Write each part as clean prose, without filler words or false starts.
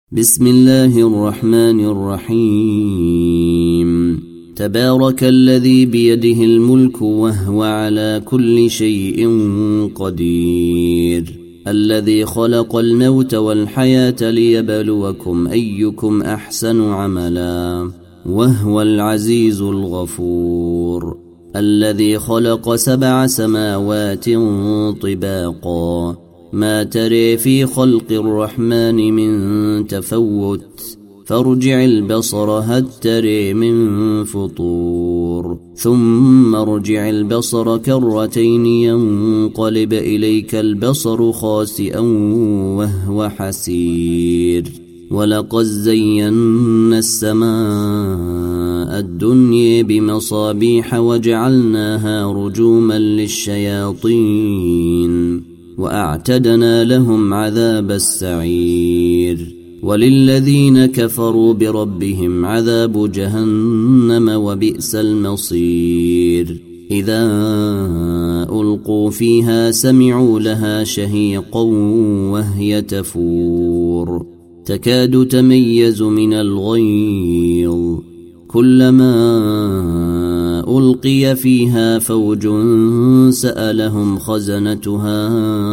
بسم الله الرحمن الرحيم. تبارك الذي بيده الملك وهو على كل شيء قدير، الذي خلق الموت والحياة ليبلوكم أيكم أحسن عملا، وهو العزيز الغفور، الذي خلق 7 سماوات طباقا، ما تري في خلق الرحمن من تفوت، فارجع البصر هل تري من فطور، ثم ارجع البصر كرتين ينقلب إليك البصر خاسئا وهو حسير. ولقد زينا السماء الدنيا بمصابيح وجعلناها رجوما للشياطين وأعتدنا لهم عذاب السعير. وللذين كفروا بربهم عذاب جهنم وبئس المصير. إذا ألقوا فيها سمعوا لها شهيقا وهي تفور، تكاد تميز من الغيظ، كلما ألقي فيها فوج سألهم خزنتها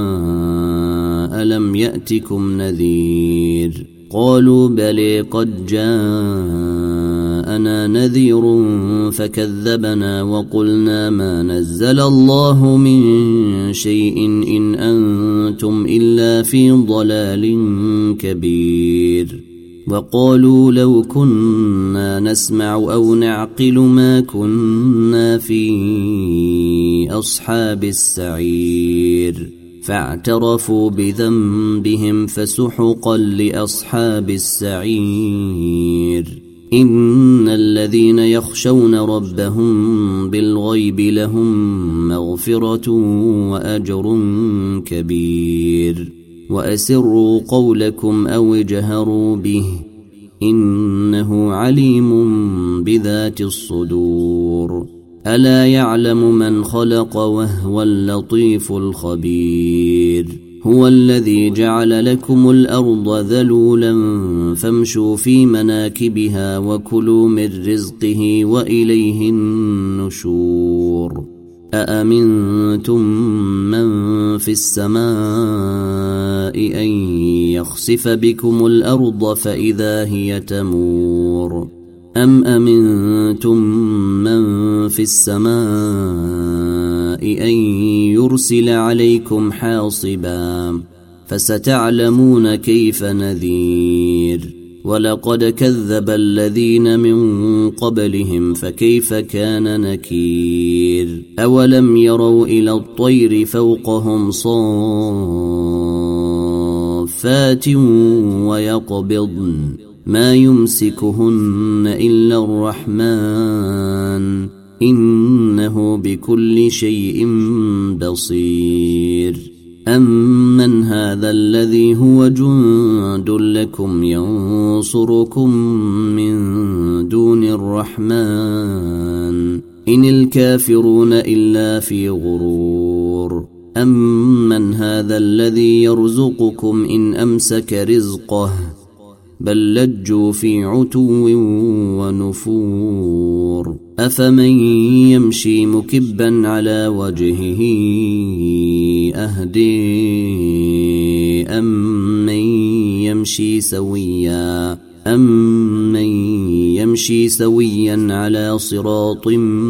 ألم يأتكم نذير، قالوا بلى قد جاءنا نذير فكذبنا وقلنا ما نزل الله من شيء إن أنتم إلا في ضلال كبير. وقالوا لو كنا نسمع أو نعقل ما كنا في أصحاب السعير، فاعترفوا بذنبهم فسحقا لأصحاب السعير. إن الذين يخشون ربهم بالغيب لهم مغفرة وأجر كبير. وأسروا قولكم أو اجهروا به إنه عليم بذات الصدور. ألا يعلم من خلق وهو اللطيف الخبير. هو الذي جعل لكم الأرض ذلولا فامشوا في مناكبها وكلوا من رزقه وإليه النشور. أأمنتم من في السماء أن يخسف بكم الأرض فإذا هي تمور، أم أمنتم من في السماء أن يرسل عليكم حاصبا، فستعلمون كيف نذير. ولقد كذب الذين من قبلهم فكيف كان نكير. أولم يروا إلى الطير فوقهم صافات ويقبضن ما يمسكهن إلا الرحمن إنه بكل شيء بصير. أمن هذا الذي هو جند لكم ينصركم من دون الرحمن إن الكافرون إلا في غرور. أمن هذا الذي يرزقكم إن أمسك رزقه بل لجوا في عتو ونفور. أفمن يمشي مكبا على وجهه أهدي أمن يمشي سويا على صراط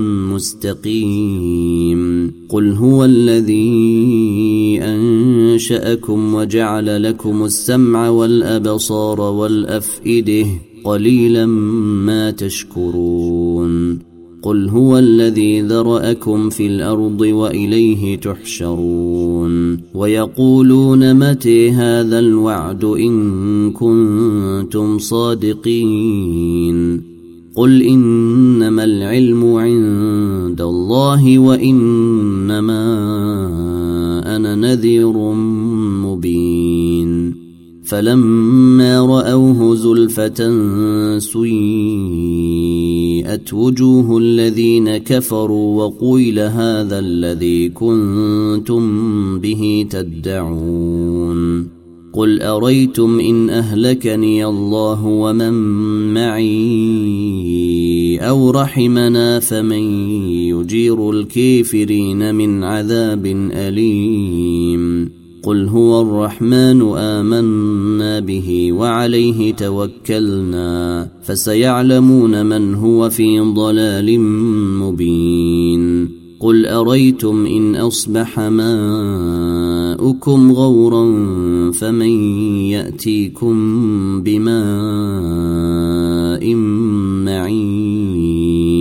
مستقيم. قل هو الذي أنشأكم وجعل لكم السمع والأبصار والأفئدة قليلا ما تشكرون. قل هو الذي ذرأكم في الأرض وإليه تحشرون. ويقولون متى هذا الوعد إن كنتم صادقين. قل إنما العلم عند الله وإنما أنا نذير مبين. فلما رأوه زلفة سيئت وجوه الذين كفروا وقيل هذا الذي كنتم به تدعون. قل أريتم إن أهلكني الله ومن معي أو رحمنا فمن يجير الكافرين من عذاب أليم قل هو الرحمن آمنا به وعليه توكلنا فسيعلمون من هو في ضلال مبين قل أريتم إن أصبح ماؤكم غورا فمن يأتيكم بماء معين